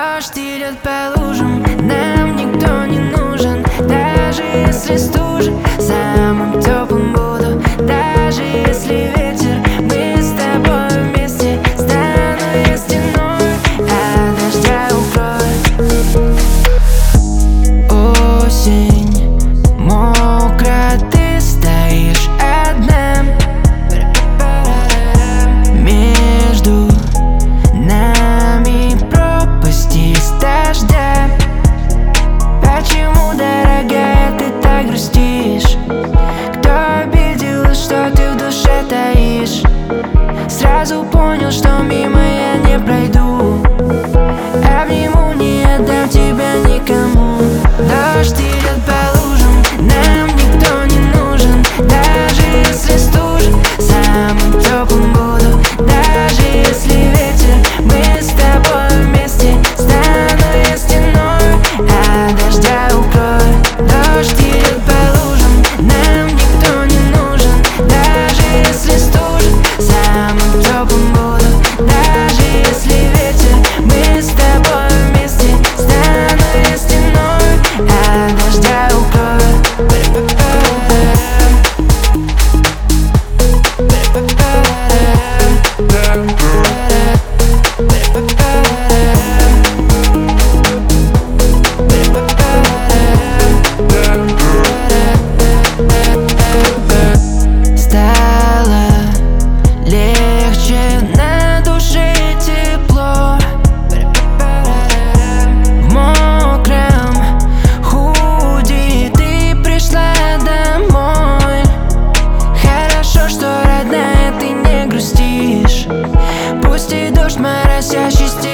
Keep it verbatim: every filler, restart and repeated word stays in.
Дождь идет по лужам, нам никто не нужен. Даже если стужа, самым теплым буду. Даже если ветер, мы с тобой вместе. Стану я стеной, а дождя укроет. Осень, мокро, ты стоишь одна. Между нами пропасть из дождя. Почему, дорогая, ты так грустишь? Кто обидел, что ты в душе таишь? Сразу понял, что мимо я не пройду. Обниму, не отдам тебя никому. Дождь идет по лужам, нам никто не нужен. Даже если стужа, самым теплым буду. Даже если ветер, мы с тобой вместе. Стану я стеной, а дождя укроет. Дождь идет по лужам, нам никто не нужен. Даже если стужа, самым теплым буду. Даже если ветер, мы с тобой вместе. Стану я стеной, а дождя укроет. Стало легче, на душе тепло. В мокром худи ты пришла домой. Хорошо, что, родная, ты не грустишь. Пусть и дождь моросящий стих.